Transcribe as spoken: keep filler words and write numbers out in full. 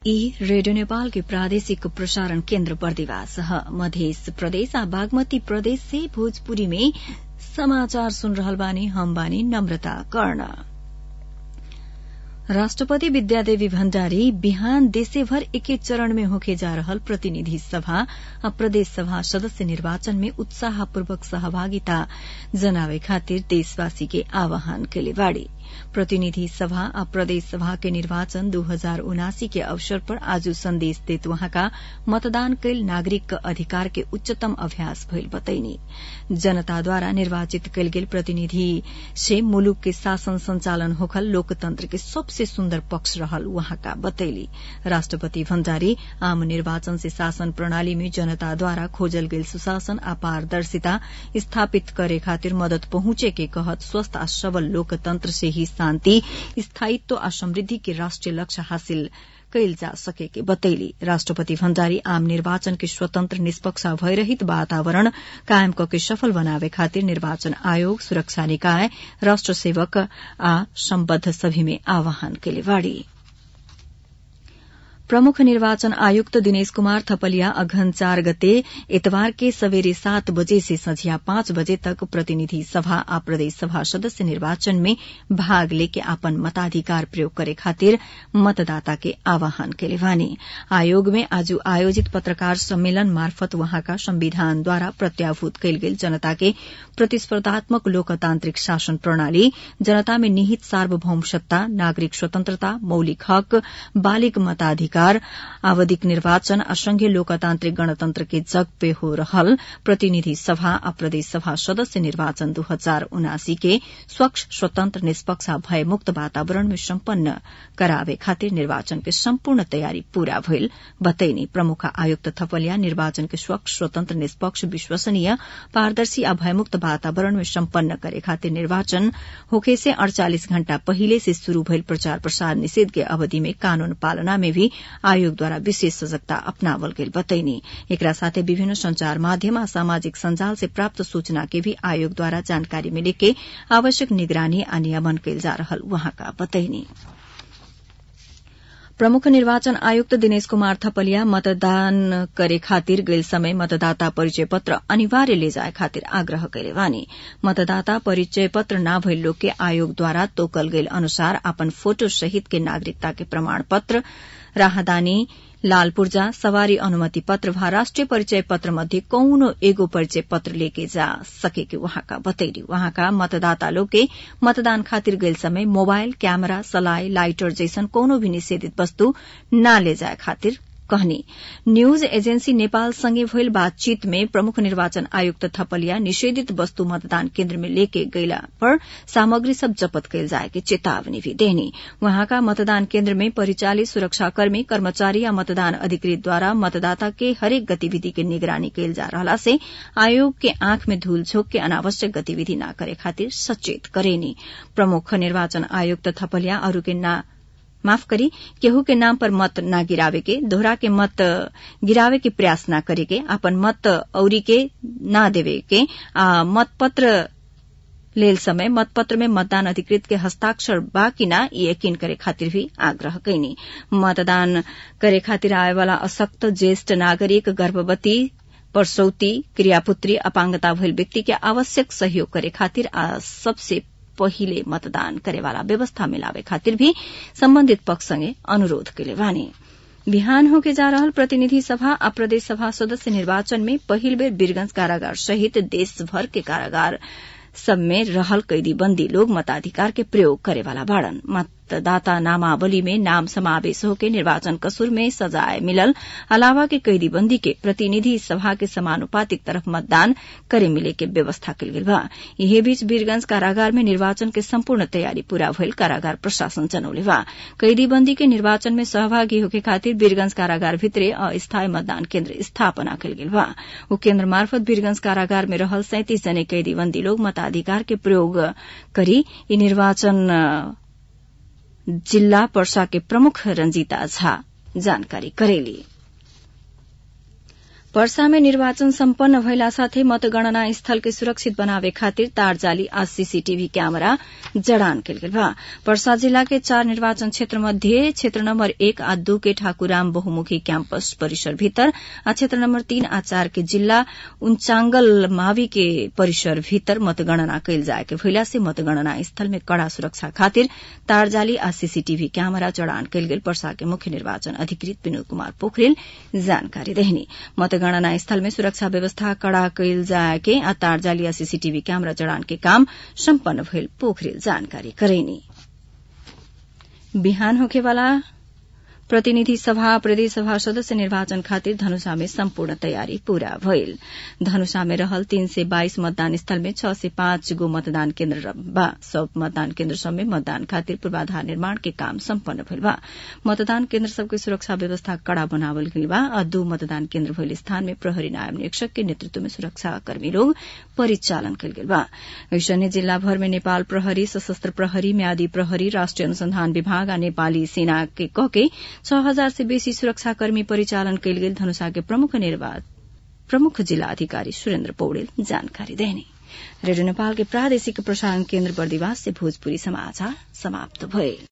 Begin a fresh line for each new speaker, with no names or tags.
ई रेडियो नेपाल के प्रादेशिक प्रसारण केन्द्र बर्दिवास मध्य प्रदेश आ बागमती प्रदेश से भोजपुरी में समाचार सुन रहल बानी। हम बानी नम्रता कर्ण। राष्ट्रपति विद्यादेवी भण्डारी बिहान देशभर एके चरण में होके जा रहल प्रतिनिधि सभा आ प्रदेश सभा सदस्य निर्वाचन में उत्साहपूर्वक सहभागिता जनावे खातिर देशवासी के आह्वान केले बाड़ी। प्रतिनिधि सभा आ प्रदेश सभा के निर्वाचन दो हजार उनासी के अवसर पर आज संदेश देत वहाँका मतदान कैल नागरिक अधिकार के उच्चतम अभ्यास भइल बतैनी। जनताद्वारा निर्वाचित कैल गेल प्रतिनिधि से मुलुक के शासन संचालन होखल लोकतंत्र के सबसे सुन्दर पक्ष रहल वहाँका बतैली। राष्ट्रपति भण्डारी आम निर्वाचन से शासन प्रणाली में जनताद्वारा खोजल गेल सुशासन आ पारदर्शिता स्थापित करे खातिर मदद पहुंचे के कहत स्वस्थ आ सबल लोकतंत्र से ही शान्ति, स्थायित्व आ समृद्धि के राष्ट्रिय लक्ष्य हासिल कैल जा सके के बतैली। राष्ट्रपति भण्डारी आम निर्वाचन के स्वतन्त्र निष्पक्ष भयरहित वातावरण कायम करके सफल बनावे खातिर निर्वाचन आयोग, सुरक्षा निकाय, राष्ट्र सेवक आ सम्बद्ध सभी में आह्वान केले बाड़ी। प्रमुख निर्वाचन आयुक्त दिनेश कुमार थपलिया अघन चार गते इतवार के सवेरे सात बजे से संझिया पांच बजे तक प्रतिनिधि सभा आ प्रदेश सभा सदस्य निर्वाचन में भाग लेके अपन मताधिकार प्रयोग करे खातिर मतदाता के आह्वान केले बानी। आयोग में आज आयोजित पत्रकार सम्मेलन मार्फत वहाँका संविधान द्वारा प्रत्याभूत कैल गेल जनता के प्रतिस्पर्धात्मक लोकतांत्रिक शासन प्रणाली, जनता में निहित सार्वभौम सत्ता, नागरिक स्वतन्त्रता, मौलिक हक, बालिग मताधिकार, आवधिक निर्वाचन आ संघीय लोकतांत्रिक गणतंत्र के जग पे हो रहल प्रतिनिधि सभा आ प्रदेश सभा सदस्य निर्वाचन दो हजार उनासी के स्वच्छ, स्वतंत्र, निष्पक्ष आ भयमुक्त वातावरण में सम्पन्न करावे खातिर निर्वाचन के सम्पूर्ण तयारी पूरा भइल बतैनी। प्रमुख आयुक्त थपलिया निर्वाचन के स्वच्छ, स्वतंत्र, निष्पक्ष, विश्वसनीय, पारदर्शी आ भयमुक्त वातावरण में सम्पन्न करे खातिर निर्वाचन होखे से अड़चालीस घण्टा पहिले से शुरू भइल प्रचार प्रसार निषेध के अवधि में कानून पालना में भी आयोगद्वारा विशेष सजगता अपनावल गेल बतैनी। एकरा साथे विभिन्न संचार माध्यम आ सामाजिक सञ्जाल से प्राप्त सूचना के भी आयोगद्वारा जानकारी मिले के आवश्यक निगरानी आ नियमन कैल जा रहल वहाँका बतैनी। प्रमुख निर्वाचन आयुक्त दिनेश कुमार थपलिया मतदान करे खातिर गैल समय मतदाता परिचय पत्र अनिवार्य ले जाए खातिर आग्रह कैले बानी। मतदाता परिचय पत्र न भइल लोग के आयोगद्वारा तोकल गैल अनुसार अपन फोटो सहित के नागरिकता के प्रमाण पत्र, राहदानी, लाल पूर्जा, सवारी अनुमति पत्र वा राष्ट्रिय परिचय पत्र मध्ये कौनो एगो परिचय पत्र लेके जा सके के वहाँका बतैली। वहाँका मतदाता लोग के मतदान खातिर गैल समय मोबाइल, कैमरा, सलाई, लाइटर जैसन कौनो भी निषेधित वस्तु न ले जाए खातिर कहनी। न्यूज एजेंसी नेपाल संगे भइल बातचीत में प्रमुख निर्वाचन आयुक्त थपलिया निषेधित वस्तु मतदान केन्द्र में लेके गैला पर सामग्री सब जब्त कैल जाए के चेतावनी भी देनी। वहाँका मतदान केन्द्र में परिचालित सुरक्षाकर्मी, कर्मचारी या मतदान अधिकृत द्वारा मतदाता के हरेक गतिविधि के निगरानी कैल जा रहला से आयोग के आंख में धूल झोंक के अनावश्यक गतिविधि न करे खातिर सचेत करेनी। प्रमुख निर्वाचन आयुक्त थपलिया अरू के ना माफ करी केहू के नाम पर मत न गिरावे के, दोहरा के मत गिरावे के प्रयास न करे के, अपन मत औरी के न देवे के, आ मतपत्र लेल समय मतपत्र में मतदान अधिकृत के हस्ताक्षर बा कि ना यकीन करे खातिर भी आग्रह कैनी। मतदान करे खातिर आए वाला अशक्त, ज्येष्ठ नागरिक, गर्भवती, प्रसौती, क्रियापुत्री, अपांगता भइल व्यक्ति के आवश्यक सहयोग करे खातिर आ सबसे पहिले मतदान करेवाला व्यवस्था मिलावे खातिर भी सम्बन्धित पक्षसँगै अनुरोध कैले बानी। बिहान होके जा रहल प्रतिनिधि सभा आ प्रदेश सभा सदस्य निर्वाचन में पहिल बेर वीरगंज कारागार सहित देशभर के कारागार सब में रहल कैदीबंदी लोग मताधिकार के प्रयोग करेवाला बाड़न। मतदाता नामावली में नाम समावेश होके निर्वाचन कसूर में सजाए मिलल अलावा के कैदीबंदी के प्रतिनिधि सभा के समानुपातिक तरफ मतदान करे मिले के व्यवस्था कल गेल बा। यही बीच वीरगंज कारागार में निर्वाचन के संपूर्ण तैयारी पूरा भइल कारागार प्रशासन जनौले बा। कैदीबंदी के निर्वाचन में सहभागी होके खातिर वीरगंज कारागार भित्रे अस्थायी मतदान केन्द्र स्थापना कल गेल बा। उ केन्द्र मार्फत वीरगंज कारागार में रहल सैंतीस जने कैदीबंदी लोग मताधिकार के प्रयोग करी यी निर्वाचन जिल्ला पर्सा के प्रमुख रंजीता झा जानकारी करेली। पर्सामे निर्वाचन सम्पन्न भइला साथै मतगणना स्थल के सुरक्षित बनावे खातिर तारजाली आ सीसीटीवी कैमरा जड़ान कयल गेल बा। पर्सा जिला के चार निर्वाचन क्षेत्र मध्ये क्षेत्र नम्बर एक आ दू के ठाकुराम बहुमुखी कैंपस परिसर भीतर आ क्षेत्र नम्बर तीन आ चार के जिल्ला उन्चांगल मावी के परिसर भीतर मतगणना कयल जाए के भइला से मतगणना स्थल में कड़ा सुरक्षा खातिर तारजाली आ सीसीटीवी कैमरा जड़ान कयल गेल। पर्सा के मुख्य निर्वाचन अधिकृत विनोद कुमार पोखरेल जानकारी देहनी। मतगणना स्थल में सुरक्षा व्यवस्था कड़ा कयल जाए के आ तारजाली आ सीसीटीवी कैमरा जड़ान के काम सम्पन्न भइल पोखरेल जानकारी करैनी। बिहान होखेवाला प्रतिनिधि सभा प्रदेश सभा सदस्य निर्वाचन खातिर धनुषा में सम्पूर्ण तयारी पूरा भइल। धनुषा में रहल तीन सय बाइस मतदान स्थल में छह सय पाँच गो मतदान केन्द्र बा। सब मतदान केन्द्र सब में मतदान खातिर पूर्वाधार निर्माण के काम सम्पन्न भइल बा। मतदान केन्द्र सबके सुरक्षा व्यवस्था कड़ा बनावल गेल बा और दू मतदान केन्द्र भइल स्थान में प्रहरी नायब निरीक्षक के नेतृत्व में सुरक्षा कर्मी लोग परिचालन कयल गेल बा। ऐसने जिला भर में नेपाल प्रहरी, सशस्त्र प्रहरी, म्यादी प्रहरी, राष्ट्रिय अनुसंधान विभाग आ नेपाली सेना के कहके छह हजार से बेसी सुरक्षाकर्मी परिचालन कयल गेल धनुषा के प्रमुख प्रमुख जिला अधिकारी सुरेन्द्र पौडेल जानकारी देने। रेडियो नेपाल के प्रादेशिक प्रसारण केन्द्र बर्दिवास से भोजपुरी समाचार समाप्त भए।